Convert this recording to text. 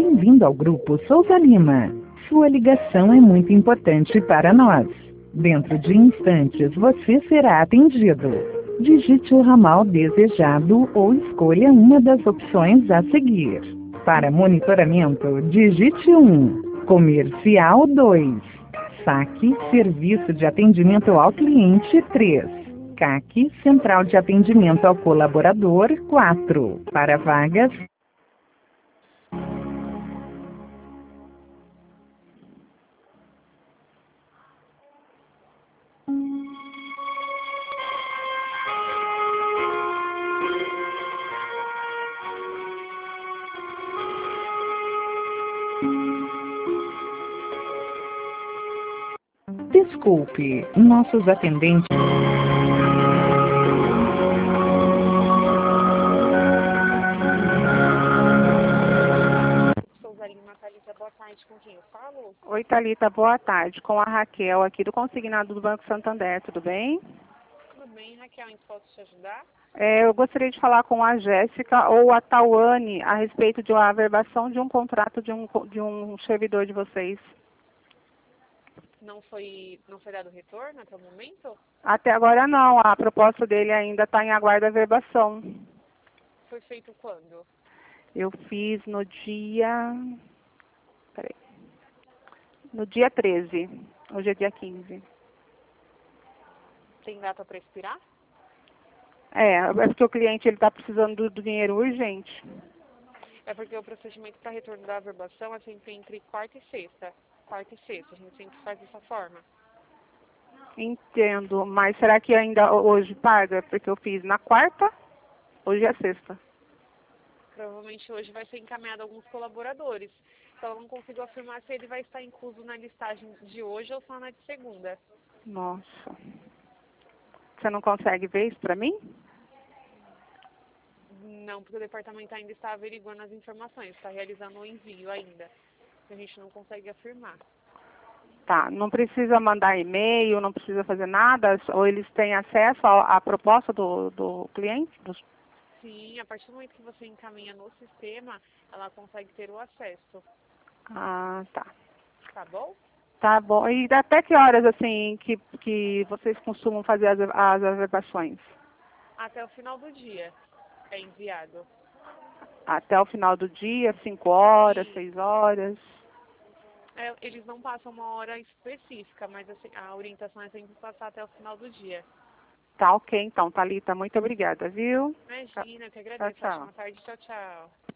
Bem-vindo ao Grupo Souza Lima. Sua ligação é muito importante para nós. Dentro de instantes você será atendido. Digite o ramal desejado ou escolha uma das opções a seguir. Para monitoramento, digite 1. Comercial 2. Saque, Serviço de Atendimento ao Cliente 3. CAC, Central de Atendimento ao Colaborador 4. Para vagas... Desculpe, nossos atendentes... Souza Lima, Thalita, boa tarde, com quem eu falo? Oi, Thalita, boa tarde. Com a Raquel, aqui do Consignado do Banco Santander, tudo bem? Tudo bem, Raquel, em que posso te ajudar? Eu gostaria de falar com a Jéssica ou a Tauane a respeito de uma averbação de um contrato de um servidor de vocês. Não foi dado retorno até o momento? Até agora não, a proposta dele ainda está em aguardo averbação. Foi feito quando? Eu fiz no dia... Peraí. No dia 13. Hoje é dia 15. Tem data para expirar? É porque o cliente está precisando do dinheiro urgente. É porque o procedimento para retorno da averbação é sempre entre quarta e sexta. Quarta e sexta, a gente sempre faz dessa forma. Entendo, mas será que ainda hoje paga? Porque eu fiz na quarta, hoje é sexta. Provavelmente hoje vai ser encaminhado a alguns colaboradores. Então eu não consigo afirmar se ele vai estar incluso na listagem de hoje ou só na de segunda. Nossa. Você não consegue ver isso para mim? Não, porque o departamento ainda está averiguando as informações, está realizando o envio ainda. A gente não consegue afirmar. Tá, não precisa mandar e-mail, não precisa fazer nada, ou eles têm acesso à proposta do cliente? Sim, a partir do momento que você encaminha no sistema, ela consegue ter o acesso. Ah, tá. Tá bom? Tá bom. E até que horas, assim, que vocês costumam fazer as averbações? Até o final do dia é enviado. Até o final do dia, 5 horas, E 6 horas? eles não passam uma hora específica, mas assim, a orientação é sempre passar até o final do dia. Tá ok, então, Thalita, muito obrigada, viu? Imagina, eu que Tchau, agradeço. tchau. Ótima tarde. Tchau, tchau.